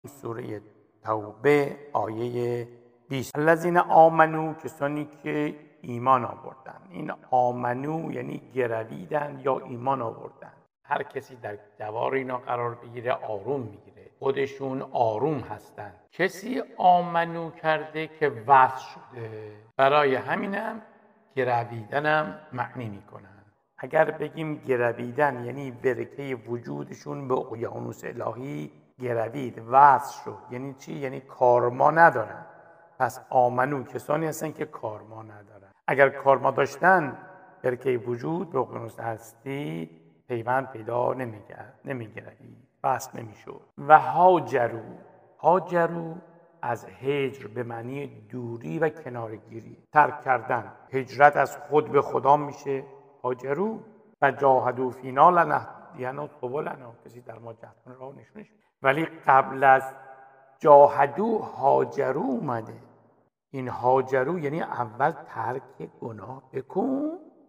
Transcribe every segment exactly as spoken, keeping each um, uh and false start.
سوره توبه آیه بیست. الذین آمنو، کسانی که ایمان آوردن. این آمنو یعنی گرویدن یا ایمان آوردن. هر کسی در جوار اینا قرار بگیره آروم میگیره، خودشون آروم هستن. کسی آمنو کرده که وصل شده، برای همینم گرویدنم معنی میکنن. اگر بگیم گرویدن یعنی برکه وجودشون به اقیانوس الهی گروید، وصل شد. یعنی چی؟ یعنی کارما ندارن. پس آمنو کسانی هستن که کارما ندارن. اگر کارما داشتن، برکه وجود به اقیانوس هستی پیوند پیدا نمیگرد، نمیگردید، وصل نمیشد. و هاجرو، هاجرو از هجر به معنی دوری و کنارگیری، ترک کردن. هجرت از خود به خدا میشه هاجرو. و جاهدوا فینا لنهدینهم سبلنا، کسی در ما جهاد کنه راه نشونش. ولی قبل از جاهدوا هاجرو اومده. این هاجرو یعنی اول ترک گناه بکن،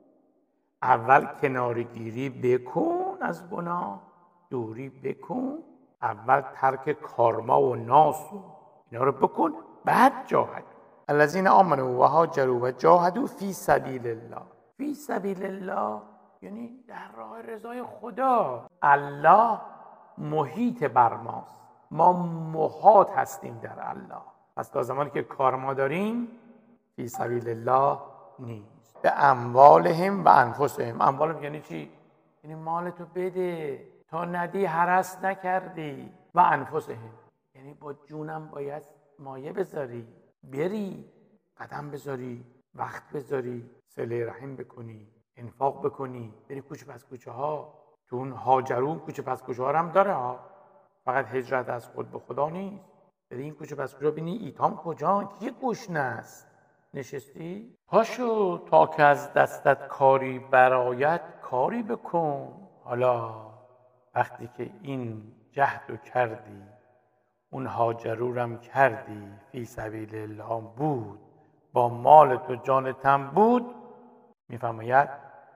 اول کنارگیری بکن از گناه، دوری بکن، اول ترک کارما و ناس و اینا رو بکن، بعد جاهد. الذین آمنوا و هاجروا و جاهدوا فی سبیل الله. فی سبیل الله یعنی در راه رضای خدا. الله محیط بر ماست، ما محاط هستیم در الله. پس تا زمانی که کارما داریم فی سبیل الله نیست. به اموالهم و انفسهم. اموالهم یعنی چی؟ یعنی مالتو بده، تا ندی هرس نکردی. و انفسهم یعنی با جونم باید مایه بذاری، بری قدم بذاری، وقت بذاری، صله رحم بکنی، انفاق بکنی، بری کوچه پس کوچه ها. تو اون هاجرون کوچه پس کوچه ها هم داره ها، فقط هجرت از خود به خدا نیست. بری این کوچه پس کوچه ها بینی ایتام کجا، کی گوشنه است نشستی؟ پاشو تا که از دستت کاری برآید کاری بکن. حالا وقتی که این جهدو کردی، اون هاجرورم کردی، فی سبیل الله بود، با مالت و جانت هم بود، میفرماید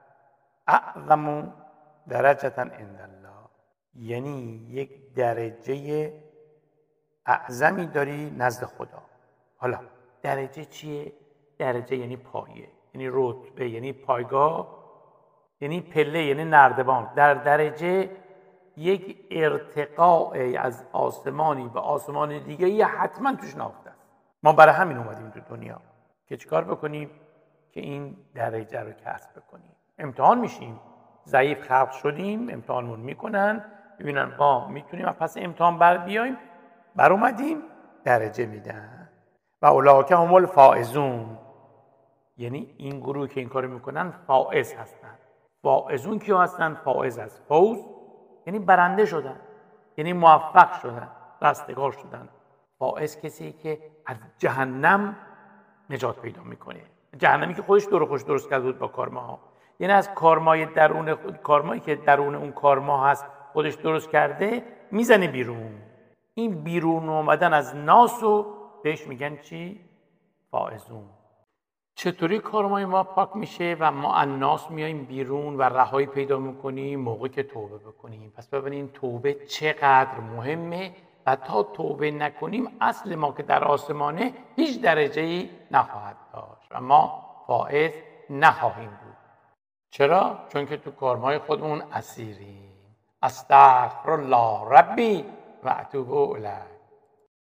اعظم درجتا عند الله، یعنی یک درجه اعظمی داری نزد خدا. حالا درجه چیه؟ درجه یعنی پایه، یعنی رتبه، یعنی پایگاه، یعنی پله، یعنی نردبان. در درجه یک ارتقاء از آسمانی به آسمان دیگه یه حتما توش نهفته است. ما برای همین اومدیم تو دنیا که چیکار بکنیم؟ که این درجه رو کسب بکنیم. امتحان میشیم، ضعیف خلق شدیم، امتحانمون میکنن، ببینن ما میتونیم و پس امتحان بر بیایم، بر اومدیم، درجه میدن. و اولئک هم الفائزون، یعنی این گروه که این کارو میکنن فائز هستن. فائزون کیا هستن؟ فائز هست. فوز یعنی برنده شدن، یعنی موفق شدن، رستگار شدن. فائز کسی که از جهنم نجات پیدا میکنه. جهنمی که خودش دور خوش درست کرده بود با کارما، یعنی از کارمای درون خود، کارمایی که درون اون کارما هست خودش درست کرده، میزنه بیرون. این بیرون اومدن از ناسو بهش میگن چی؟ فائزون. چطوری کارمای ما پاک میشه و ما از ناس میایم بیرون و رهایی پیدا میکنیم؟ موقعی که توبه بکنیم. پس ببینین توبه چقدر مهمه و تا توبه نکنیم اصل ما که در آسمانه هیچ درجه‌ای نخواهد داشت و ما فائز نخواهیم بود. چرا؟ چون که تو کارهای خودمون اسیریم. استغفر الله ربی و اتوب الیه.